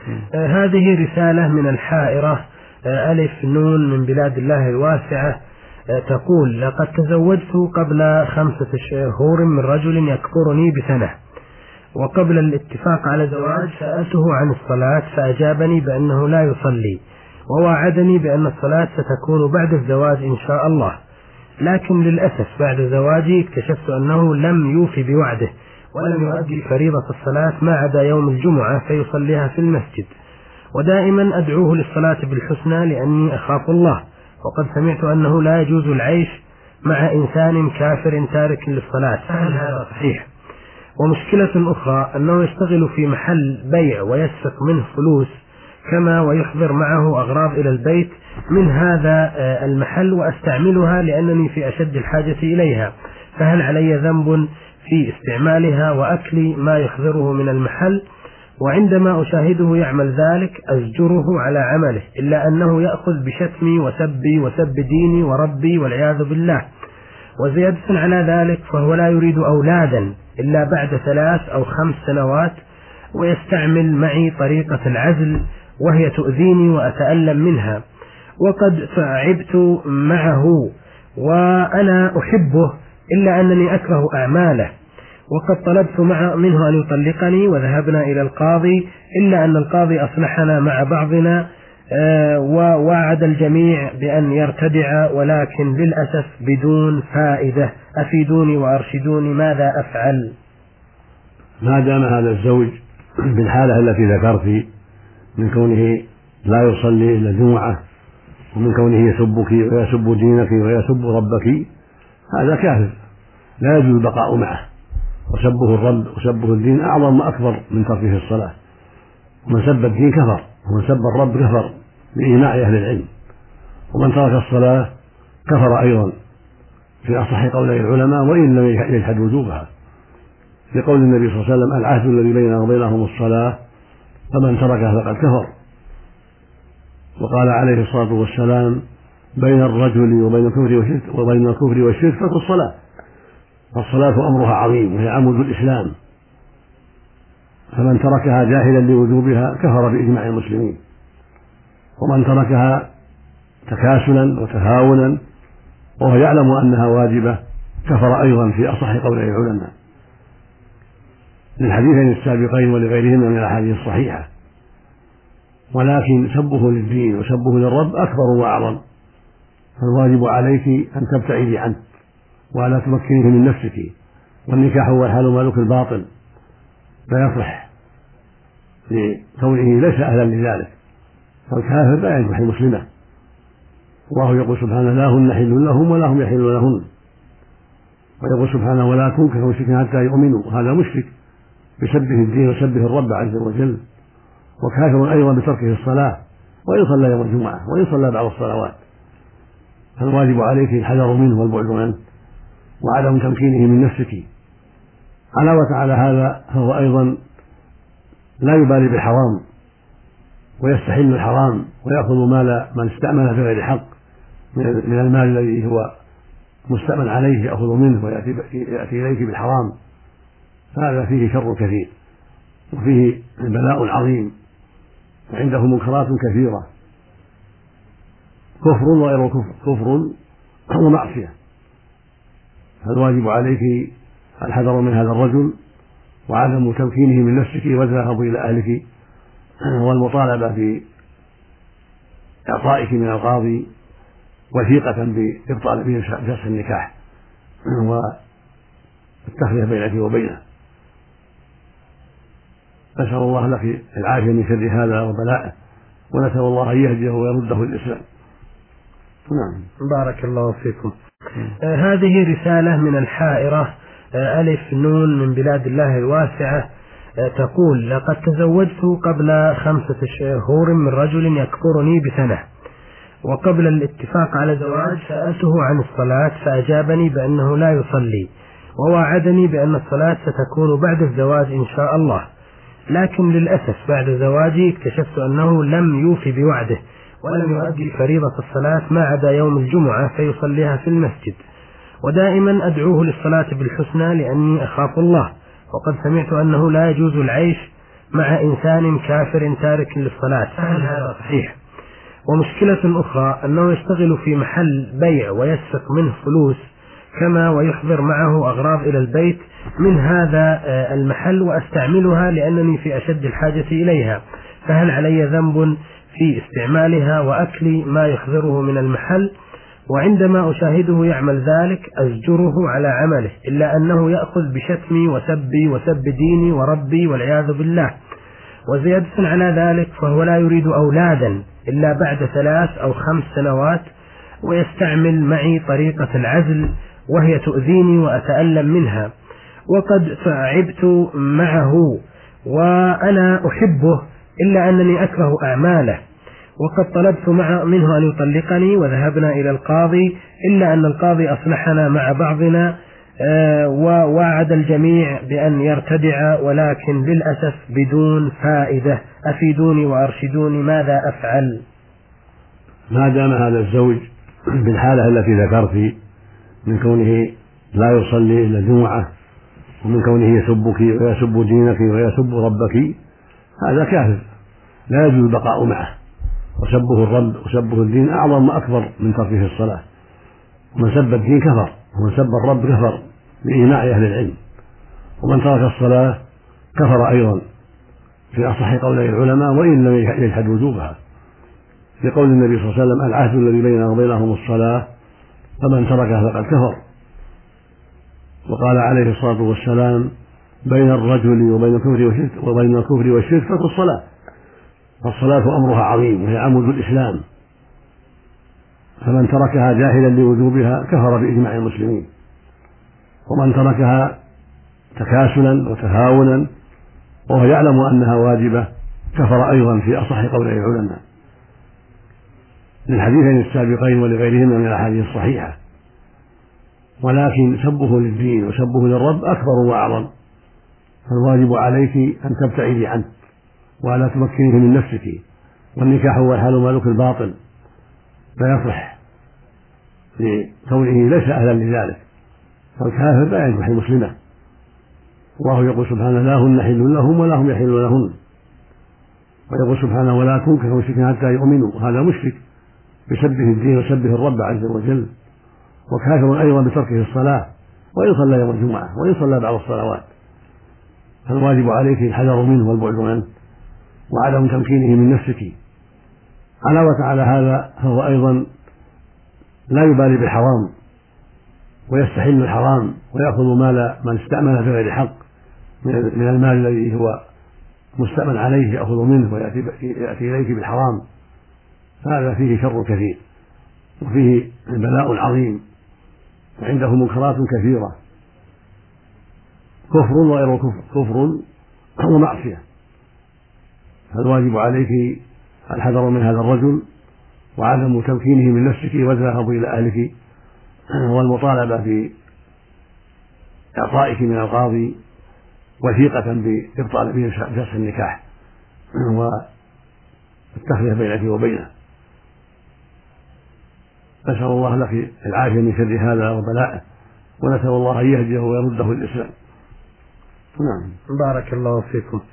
هذه رسالة من الحائرة ألف نون من بلاد الله الواسعة. تقول: لقد تزوجت قبل 5 شهور من رجل يكبرني بسنة، وقبل الاتفاق على زواج سألته عن الصلاة فأجابني بأنه لا يصلي، ووعدني بأن الصلاة ستكون بعد الزواج إن شاء الله، لكن للأسف بعد زواجي اكتشفت أنه لم يوفي بوعده ولم يؤدي فريضة الصلاة ما عدا يوم الجمعة فيصليها في المسجد، ودائما أدعوه للصلاة بالحسنى لأني أخاف الله، وقد سمعت أنه لا يجوز العيش مع إنسان كافر تارك للصلاة، فهل هذا صحيح؟ ومشكلة أخرى أنه يشتغل في محل بيع ويسرق منه فلوس كما ويحضر معه أغراض إلى البيت من هذا المحل وأستعملها لأنني في أشد الحاجة إليها، فهل علي ذنب في استعمالها وأكل ما يحضره من المحل؟ وعندما أشاهده يعمل ذلك أزجره على عمله، إلا أنه يأخذ بشتمي وسبي وسب ديني وربي والعياذ بالله. وزيادة على ذلك فهو لا يريد أولادا إلا بعد 3 أو 5 سنوات، ويستعمل معي طريقة العزل وهي تؤذيني وأتألم منها، وقد تعبت معه وأنا أحبه إلا أنني أكره أعماله، وقد طلبت منه أن يطلقني وذهبنا إلى القاضي، إلا أن القاضي أصلحنا مع بعضنا ووعد الجميع بأن يرتدع، ولكن للأسف بدون فائدة. أفيدوني وأرشدوني ماذا أفعل؟ ما دام هذا الزوج بالحالة التي ذكرت من كونه لا يصلي إلا الجمعة، ومن كونه يسبك ويسب دينك ويسب ربك، هذا كافر لا يجوز البقاء معه، وسبه الرب وسبه الدين أعظم وأكبر من تركه الصلاة، ومن سب الدين كفر، ومن سب الرب كفر بإجماع أهل العلم، ومن ترك الصلاة كفر أيضا في أصح قولي العلماء وإن لم يجحد وجوبها، في قول النبي صلى الله عليه وسلم: العهد الذي بيننا وبينهم الصلاة فمن تركها فقد كفر. وقال عليه الصلاة والسلام: بين الرجل وبين الكفر والشرك ترك الصلاة، فالصلاة أمرها عظيم وهي عمود الإسلام، فمن تركها جاهلا لوجوبها كفر بإجماع المسلمين، ومن تركها تكاسلا وتهاونا وهو يعلم أنها واجبة كفر أيضا في أصح قولي العلماء، للحديثين السابقين ولغيرهما من الأحاديث الصحيحة. ولكن سبه للدين وسبه للرب أكبر وأعظم، فالواجب عليك أن تبتعدي عنه ولا تمكنيه من نفسك، والنكاح هو الحال مالك الباطل لا يصلح لكونه ليس أهلا لذلك، فالكافر لا ينكح المسلمة، الله يقول سبحانه: لا هن حل لهم ولا هم يحلون لهن، ويقول سبحانه: ولا تنكح المشركين حتى يؤمنوا، هذا مشرك بسبه الدين وسبه الرب عز وجل، وكافر أيضا بتركه الصلاة وإن صلى يوم الجمعة وإن صلى بعض الصلوات، فالواجب عليك الحذر منه والبعد عنه وعدم تمكينه من نفسك. علاوة على هذا فهو أيضا لا يبالي بالحرام ويستحل الحرام ويأخذ مال من استأمن بغير حق من المال الذي هو مستأمن عليه، يأخذ منه ويأتي إليك بالحرام، هذا فيه شر كثير وفيه بلاء عظيم وعنده منكرات كثيرة، كفر وغير كفر ومعصية. فالواجب عليك الحذر من هذا الرجل وعدم تمكينه من نفسك والذهاب إلى أهلك والمطالبة بإعطائك من القاضي وثيقة بإبطال به فسخ النكاح والتخلية بينك وبينه. نسأل الله لك العافية من شر هذا وبلائه، ونسأل الله أن يهديه ويرده الإسلام. نعم، بارك الله فيكم. هذه رسالة من الحائرة ألف نون من بلاد الله الواسعة. تقول: لقد تزوجت قبل 5 شهور من رجل يكبرني بسنة، وقبل الاتفاق على زواج سألته عن الصلاة فأجابني بأنه لا يصلي، ووعدني بأن الصلاة ستكون بعد الزواج إن شاء الله، لكن للأسف بعد زواجي اكتشفت أنه لم يوفي بوعده ولم يؤدي فريضة الصلاة ما عدا يوم الجمعة فيصليها في المسجد، ودائما أدعوه للصلاة بالحسنى لأني أخاف الله، وقد سمعت أنه لا يجوز العيش مع إنسان كافر تارك للصلاة، فهل هذا صحيح؟ ومشكلة أخرى أنه يشتغل في محل بيع ويسرق منه فلوس كما ويحضر معه أغراض إلى البيت من هذا المحل وأستعملها لأنني في أشد الحاجة إليها، فهل علي ذنب في استعمالها وأكل ما يحضره من المحل؟ وعندما أشاهده يعمل ذلك أزجره على عمله، إلا أنه يأخذ بشتمي وسبي وسب ديني وربي والعياذ بالله. وزيادة على ذلك فهو لا يريد أولادا إلا بعد 3 أو 5 سنوات، ويستعمل معي طريقة العزل وهي تؤذيني وأتألم منها، وقد تعبت معه وأنا أحبه إلا أنني أكره أعماله، وقد طلبت منه أن يطلقني وذهبنا إلى القاضي، إلا أن القاضي أصلحنا مع بعضنا ووعد الجميع بأن يرتدع، ولكن للأسف بدون فائدة. أفيدوني وأرشدوني ماذا أفعل؟ ما دام هذا الزوج بالحالة التي ذكرت من كونه لا يصلي إلا الجمعة، ومن كونه يسبك ويسب دينك ويسب ربك، هذا كافر لا يجوز البقاء معه، وسبه الرب وسبه الدين أعظم وأكبر من تركه الصلاة. ومن سب الدين كفر، ومن سب الرب كفر بإجماع أهل العلم، ومن ترك الصلاة كفر أيضا في أصح قولي العلماء وإن لم يجحد وجوبها، لقول النبي صلى الله عليه وسلم: العهد الذي بيننا وبينهم الصلاة فمن تركها فقد كفر. وقال عليه الصلاة والسلام: بين الرجل وبين الكفر والشرك ترك الصلاة. فالصلاة أمرها عظيم وهي عمود الإسلام، فمن تركها جاهلا لوجوبها كفر بإجماع المسلمين، ومن تركها تكاسلا وتهاونا وهو يعلم أنها واجبة كفر أيضا في أصح قولي العلماء، للحديثين السابقين ولغيرهما من الأحاديث الصحيحة. ولكن سبه للدين وسبه للرب أكبر وأعظم، فالواجب عليك أن تبتعدي عنه ولا تمكنيه من نفسك، والنكاح هو الحال مالك الباطل لا يصح لكونه ليس أهلا لذلك، فالكافر لا ينكح المسلمة. الله يقول سبحانه: لا هن حل لهم ولا هم يحلون لهن. ويقول سبحانه: ولا تنكح مشركا حتى يؤمنوا. هذا مشرك بسبه الدين وسبه الرب عز وجل، وكافر أيضا بتركه الصلاة وإن صلى يوم الجمعة وإن صلى بعض الصلوات. فالواجب عليك الحذر منه والبعد عنه وعدم تمكينه من نفسك. علاوة على هذا فهو أيضا لا يبالي بالحرام ويستحل الحرام ويأخذ مال من استأمن بغير حق من المال الذي هو مستأمن عليه، يأخذ منه ويأتي إليك بالحرام. هذا فيه شر كثير وفيه بلاء عظيم، وعنده منكرات كثيرة، كفر وغير كفر ومعصية. فالواجب عليك الحذر من هذا الرجل وعدم تمكينه من نفسك والذهاب إلى أهلك والمطالبة بإعطائك من القاضي وثيقة بإبطال بفسخ النكاح والتخلية بينك وبينه. نسأل الله لك العافية من شر هذا وبلائه، ونسأل الله أن يهديه ويرده الإسلام. نعم. بارك الله فيكم.